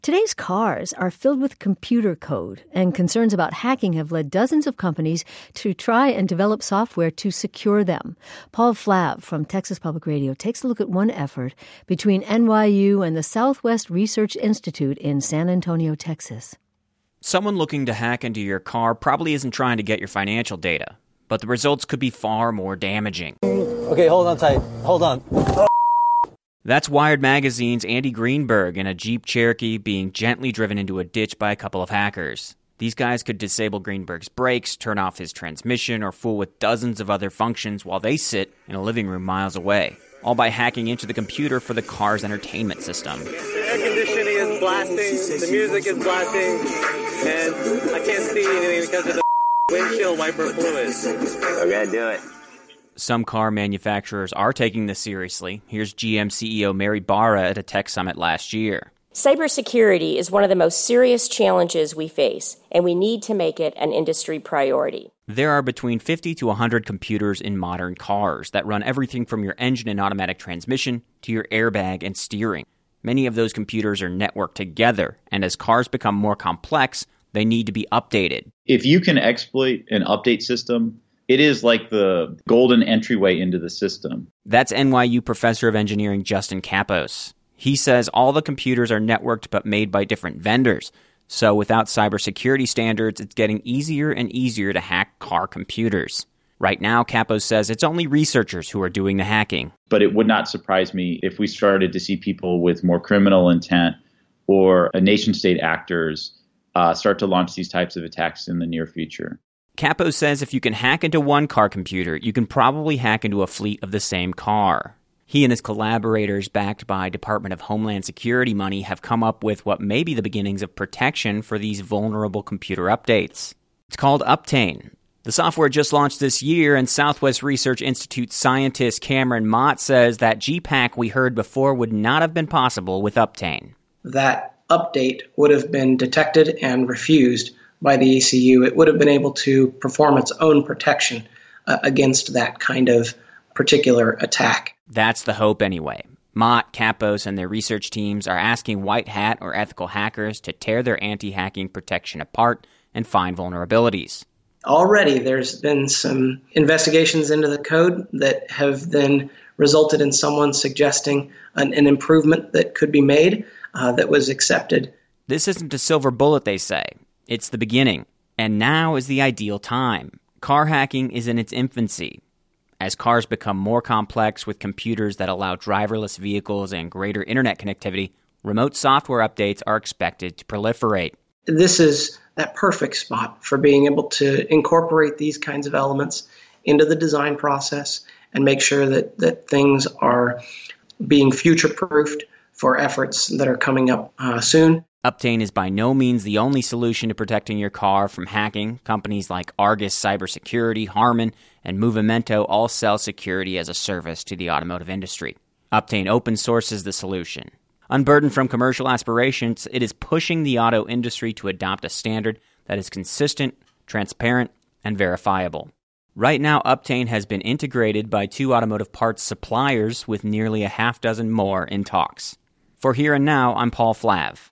Today's cars are filled with computer code, and concerns about hacking have led dozens of companies to try and develop software to secure them. Paul Flav from Texas Public Radio takes a look at one effort between NYU and the Southwest Research Institute in San Antonio, Texas. Someone looking to hack into your car probably isn't trying to get your financial data, but the results could be far more damaging. Okay, hold on tight. Hold on. That's Wired Magazine's Andy Greenberg in a Jeep Cherokee being gently driven into a ditch by a couple of hackers. These guys could disable Greenberg's brakes, turn off his transmission, or fool with dozens of other functions while they sit in a living room miles away, all by hacking into the computer for the car's entertainment system. The air conditioning is blasting, the music is blasting, and I can't see anything because of the windshield wiper fluid. I gotta do it. Some car manufacturers are taking this seriously. Here's GM CEO Mary Barra at a tech summit last year. Cybersecurity is one of the most serious challenges we face, and we need to make it an industry priority. There are between 50 to 100 computers in modern cars that run everything from your engine and automatic transmission to your airbag and steering. Many of those computers are networked together, and as cars become more complex, they need to be updated. If you can exploit an update system, it is like the golden entryway into the system. That's NYU professor of engineering Justin Kapos. He says all the computers are networked but made by different vendors. So without cybersecurity standards, it's getting easier and easier to hack car computers. Right now, Kapos says it's only researchers who are doing the hacking. But it would not surprise me if we started to see people with more criminal intent or nation-state actors start to launch these types of attacks in the near future. Kapos says if you can hack into one car computer, you can probably hack into a fleet of the same car. He and his collaborators, backed by Department of Homeland Security money, have come up with what may be the beginnings of protection for these vulnerable computer updates. It's called Uptane. The software just launched this year, and Southwest Research Institute scientist Cameron Mott says that Jeep hack we heard before would not have been possible with Uptane. That update would have been detected and refused by the ECU. It would have been able to perform its own protection against that kind of particular attack. That's the hope anyway. Mott, Kapos, and their research teams are asking white hat or ethical hackers to tear their anti-hacking protection apart and find vulnerabilities. Already there's been some investigations into the code that have then resulted in someone suggesting an improvement that could be made that was accepted. This isn't a silver bullet, they say. It's the beginning, and now is the ideal time. Car hacking is in its infancy. As cars become more complex with computers that allow driverless vehicles and greater internet connectivity, remote software updates are expected to proliferate. This is that perfect spot for being able to incorporate these kinds of elements into the design process and make sure that things are being future-proofed for efforts that are coming up soon. Uptane is by no means the only solution to protecting your car from hacking. Companies like Argus Cybersecurity, Harman, and Movimento all sell security as a service to the automotive industry. Uptane open sources the solution. Unburdened from commercial aspirations, it is pushing the auto industry to adopt a standard that is consistent, transparent, and verifiable. Right now, Uptane has been integrated by 2 automotive parts suppliers with nearly a half dozen more in talks. For Here and Now, I'm Paul Flav.